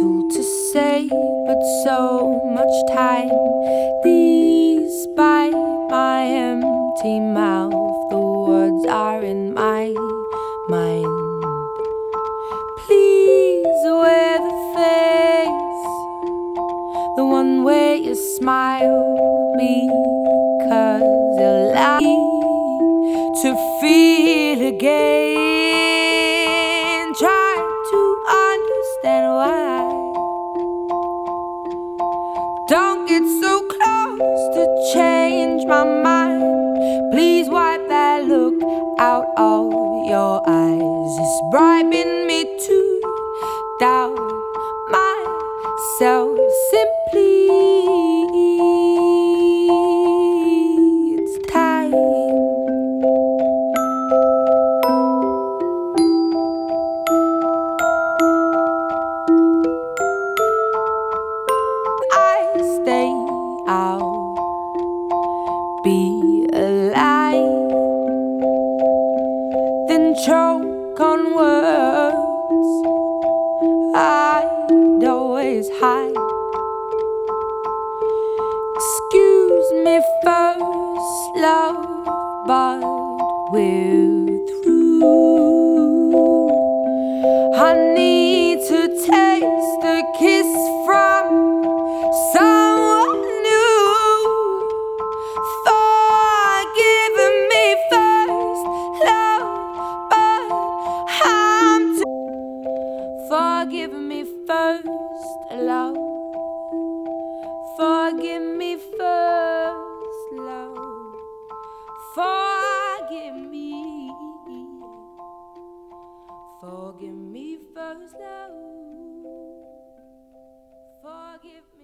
little to say, but so much time. Despite my empty mouth, the words are in my mind. Please wear the face, the one where you smile, because you'll allow me to feel again. Try to understand why. Don't get so close to change my mind. Please wipe that look out of your eyes. It's bribing me to doubt myself. Simply, it's time. Stay out, be alive, then choke on words I'd always hide. Excuse me first, love, but we're through. I need to taste the kiss from someone new. Forgive me first, love, but I'm too. Forgive me first, love. Forgive me first, love. Forgive me. Forgive me first, love. Forgive me.